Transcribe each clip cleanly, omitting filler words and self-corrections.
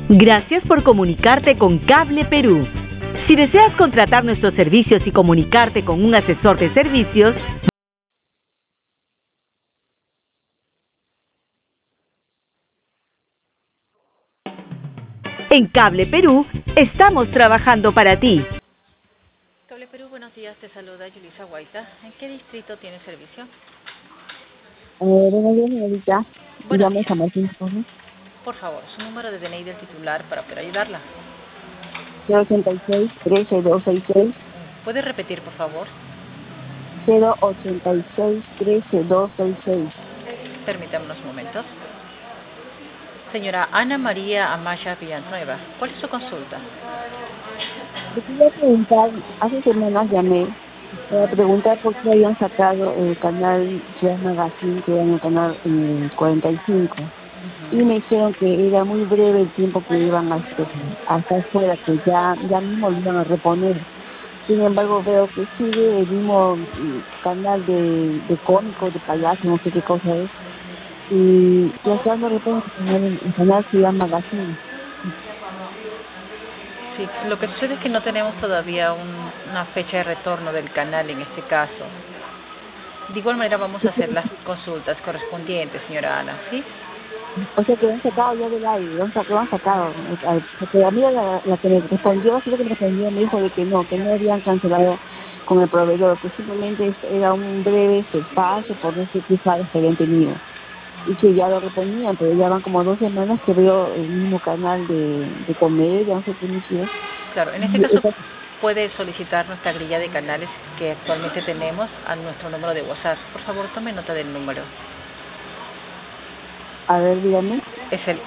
Gracias por comunicarte con Cable Perú. Si deseas contratar nuestros servicios y comunicarte con un asesor de servicios, en Cable Perú estamos trabajando para ti. Cable Perú, buenos días, te saluda Yulisa Guaita. ¿En qué distrito tiene servicio? Buenos días, señorita. Buenos Dígame, días. San Martín, por favor. Por favor, su número de DNI del titular para poder ayudarla. 086-13266. ¿Puede repetir, por favor? 086-13266. Permítame unos momentos. Señora Ana María Amaya Villanueva, ¿cuál es su consulta? Le quería preguntar, hace semanas llamé para preguntar por qué habían sacado el canal Ciudad Magazine, que era en el canal 45. Y me dijeron que era muy breve el tiempo que iban a estar fuera, que ya mismo lo iban a reponer. Sin embargo, veo que sigue el mismo canal de cómico, de payaso, no sé qué cosa es. Y hasta no reponen el canal Ciudad Magazine. Sí, lo que sucede es que no tenemos todavía una fecha de retorno del canal en este caso. De igual manera vamos a hacer las consultas correspondientes, señora Ana, ¿sí? O sea que lo han sacado ya del aire, lo han sacado. Porque a mí la que me respondió, sí, la que me respondió, me dijo de que no habían cancelado con el proveedor, que simplemente era un breve espacio por no sé qué fallas que habían tenido. Y que ya lo reponían, pero ya van como 2 semanas que veo el mismo canal de comedia, no sé qué inicio. Claro, en este caso puede solicitar nuestra grilla de canales que actualmente tenemos a nuestro número de WhatsApp. Por favor, tome nota del número. A ver, dígame. Es el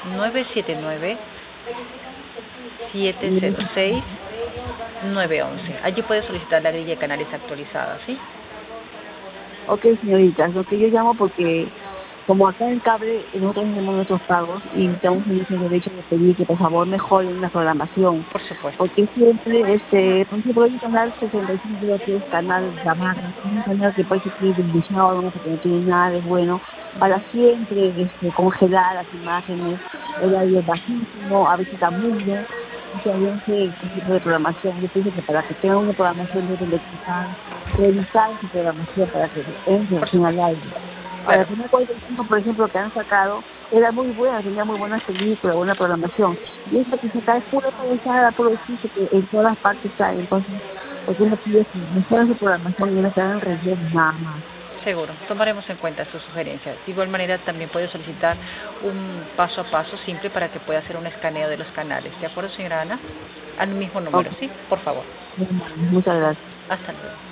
979-706-911. Allí puede solicitar la grilla de canales actualizada, ¿sí? Ok, señoritas, lo que yo llamo porque como acá en cable nosotros tenemos nuestros pagos y tenemos ese derecho de pedir que por favor mejoren la programación. Por supuesto. Porque siempre, por ejemplo, el canal 65 creo que es canal Gamarra, es un canal que parece que es desdichado, ¿no? Porque no tiene nada de bueno, para siempre congelar las imágenes, el audio es bajísimo, a veces está mudo, o sea, yo no sé qué tipo de programación, yo pienso que para que tengan una programación deben de quitar, revisar su programación para que entre Por recién al supuesto. aire. Ahora, Claro. el primer 45, por ejemplo, que han sacado, era muy buena, tenía muy buenas películas, buena programación. Y esta que se cae es pura payasada, puro chiste que en todas partes cae. Entonces, ¿por qué no pides que mejoren su programación y no se hagan relleno nada más? Seguro, tomaremos en cuenta sus sugerencias. De igual manera, también puede solicitar un paso a paso simple para que pueda hacer un escaneo de los canales. ¿De acuerdo, señora Ana? Al mismo número, Ok, ¿sí? Por favor. muchas gracias. Hasta luego.